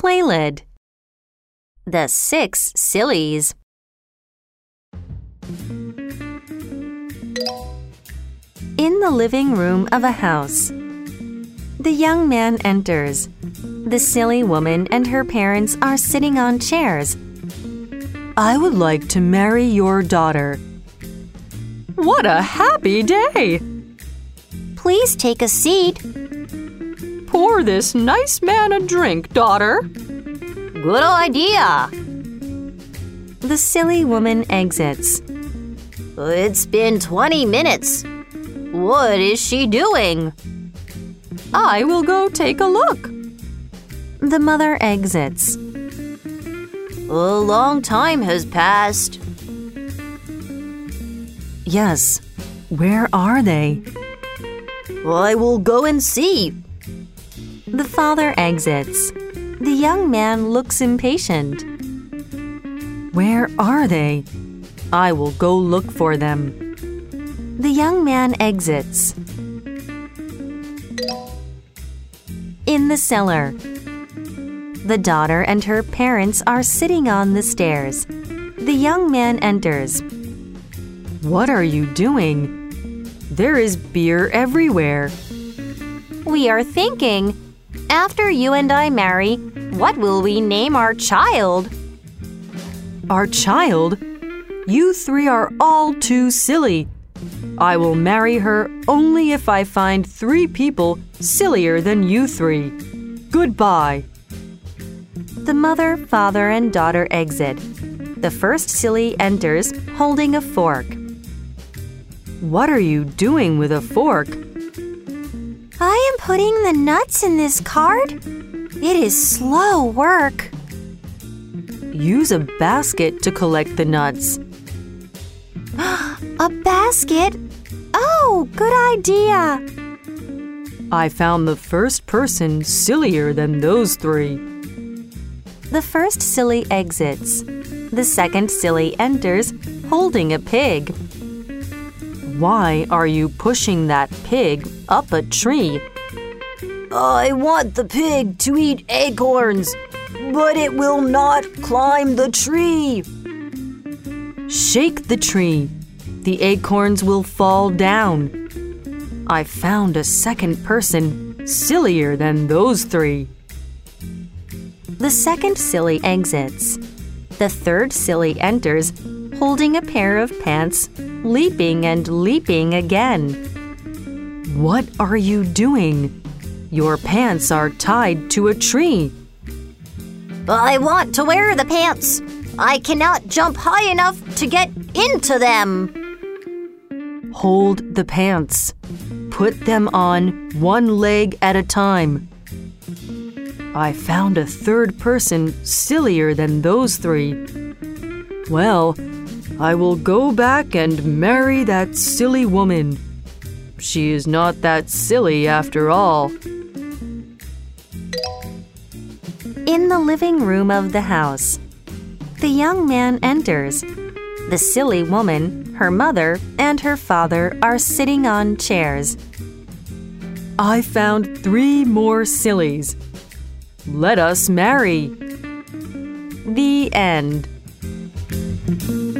Playlid. The 6 Sillies. In the living room of a house. The young man enters. The silly woman and her parents are sitting on chairs. I would like to marry your daughter. What a happy day! Please take a seat. Pour this nice man a drink, daughter. Good idea. The silly woman exits. It's been 20 minutes. What is she doing? I will go take a look. The mother exits. A long time has passed. Yes. Where are they? I will go and see. The father exits. The young man looks impatient. Where are they? I will go look for them. The young man exits. In the cellar. The daughter and her parents are sitting on the stairs. The young man enters. What are you doing? There is beer everywhere. We are thinking, after you and I marry, what will we name our child? Our child? You 3 are all too silly. I will marry her only if I find 3 people sillier than you 3. Goodbye. The mother, father, and daughter exit. The first silly enters, holding a fork. What are you doing with a fork? I am putting the nuts in this cart. It is slow work. Use a basket to collect the nuts. A basket? Oh, good idea. I found the first person sillier than those 3. The first silly exits. The second silly enters, holding a pig. Why are you pushing that pig up a tree? I want the pig to eat acorns, but it will not climb the tree. Shake the tree. The acorns will fall down. I found a second person sillier than those 3. The second silly exits. The third silly enters, holding a pair of pants, leaping and leaping again. What are you doing? Your pants are tied to a tree. I want to wear the pants. I cannot jump high enough to get into them. Hold the pants. Put them on one leg at a time. I found a third person sillier than those 3. Well, I will go back and marry that silly woman. She is not that silly after all. In the living room of the house. The young man enters. The silly woman, her mother, and her father are sitting on chairs. I found 3 more sillies. Let us marry. The end.